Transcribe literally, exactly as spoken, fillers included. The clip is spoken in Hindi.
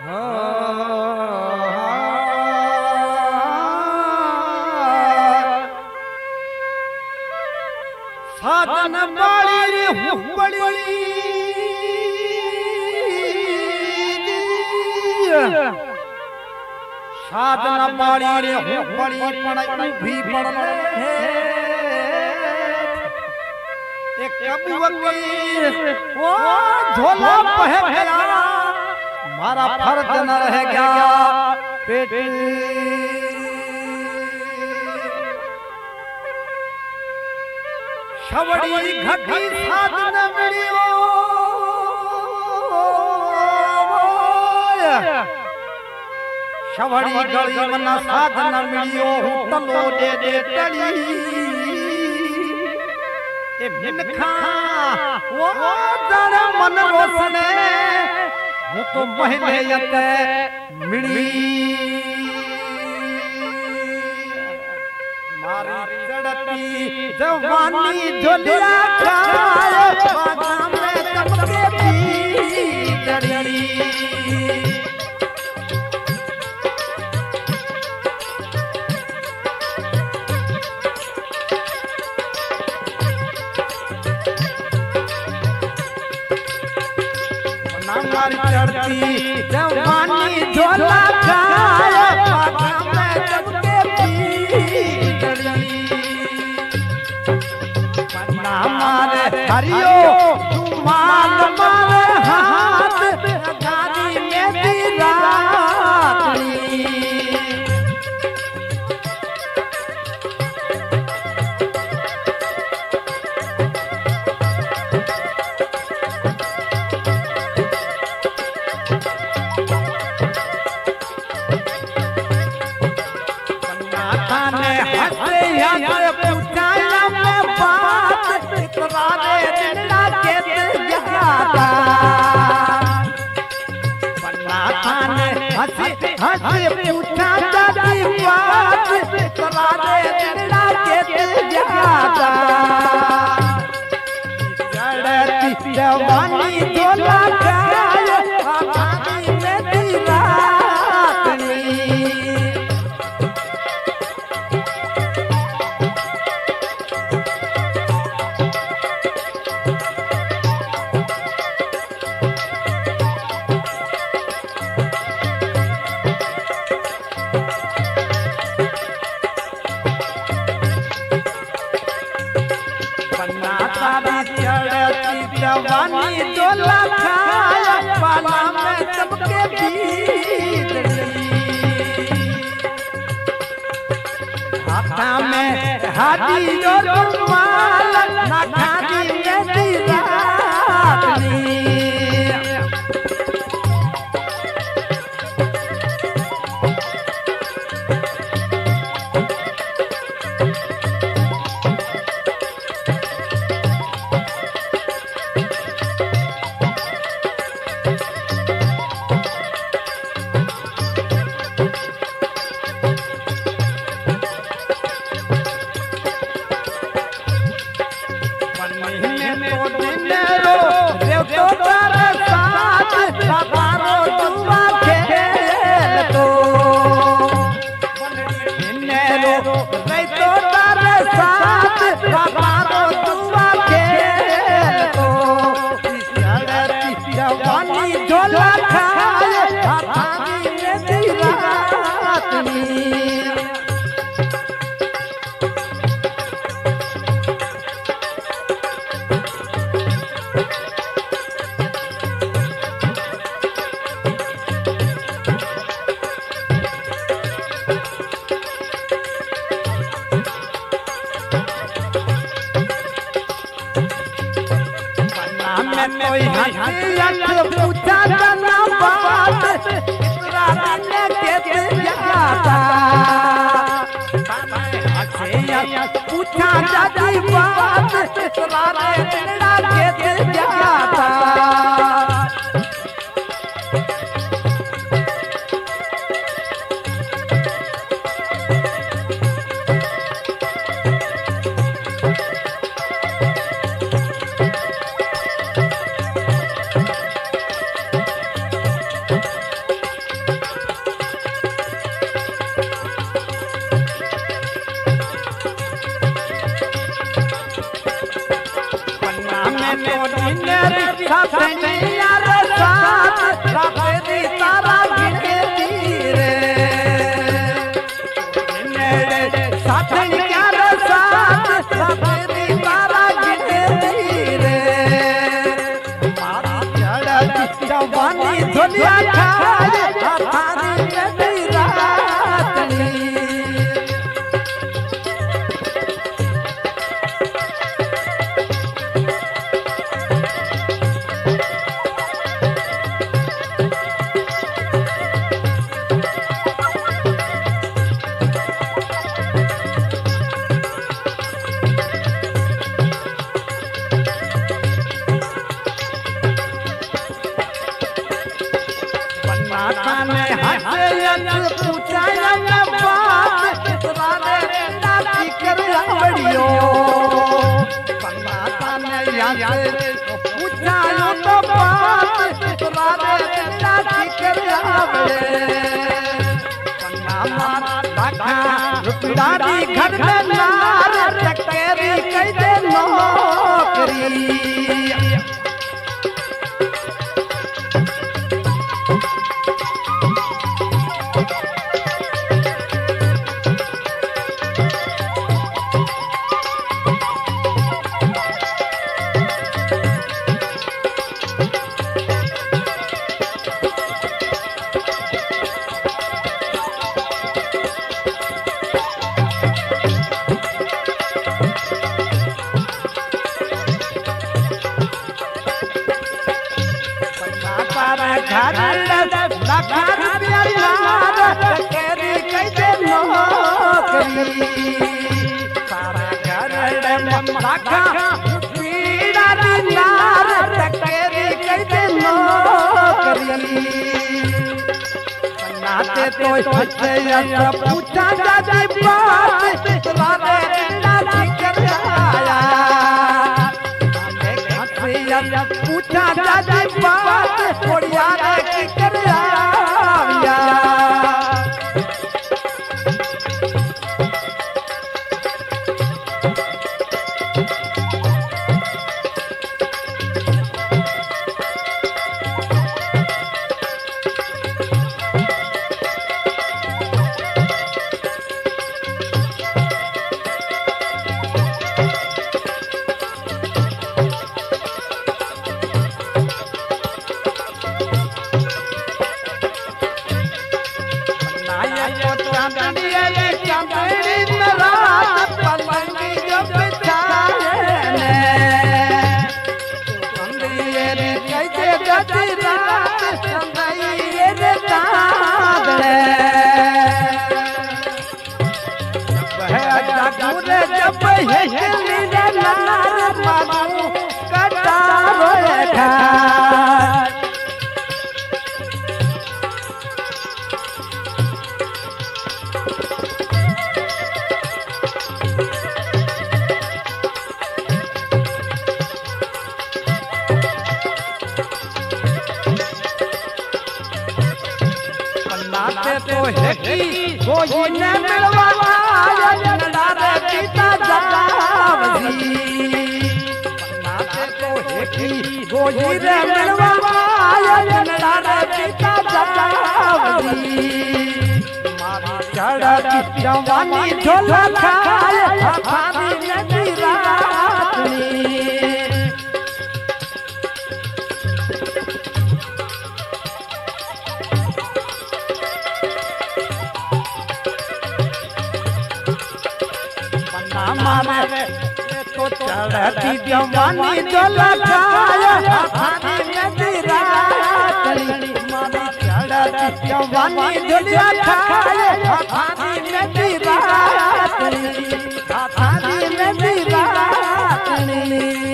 साधन बाड़ी रे हुबड़ी साधन बाड़ी रे हुबड़ी पड़ाई भी पड़ले एक कबूवकीर वो झोला पहला मारा फर्ज न रह गया पेट छवड़ी घटी साधन मिलियो छवड़ी गली मन साधन मिलियो तलो दे दे टली ए मिनखा वो जड़ मन रोसने हूं तो महिले यते मिली मारी चढ़ती जवानी झोलिया खाए बागा में चमके भी जड़ी मारी चढ़ती जवानी झोला खाए बागा में चमके भी मारे हरियो माल मारे हाथ गाड़ी में दी रातनी खाने हंसे हंसे पूछा मैं बात इतरारे जिंदा के जगाता पन्ना खाने हंसे हंसे पूछा जाती बात इतरारे जिंदा के जगाता चढ़ती जवानी झोला खाए आँखी में दी रातनी जवानी झोला खाया बाला में चमके भी हाथा में हाथी जो रुमाल ना खादी में दी रातनी कोई हंसी पूछा जाना बात इतरा ने के जाता हंसी पूछा जाती बात इतरा ने के जाता दुलिया खाए थारी में दी रातनी रुपड़ी घर में नार टकेरी कैसे नौकरी तो पूछा जाती बात पूछा जाती बात कोड़िया की कर तो हेकी कोई ने मिलवाया नडारे पिता जावजी नाते तो हेकी कोई ने मिलवाया नडारे पिता जावजी मारी चढ़ती जवानी ढोला खाए थारी नदी रातनी मारे तो चढ़ती जवानी ढोला खाए थारी नदी रातनी मारी चढ़ती जवानी ढोला खाए थारी नदी रातनी थारी नदी रातनी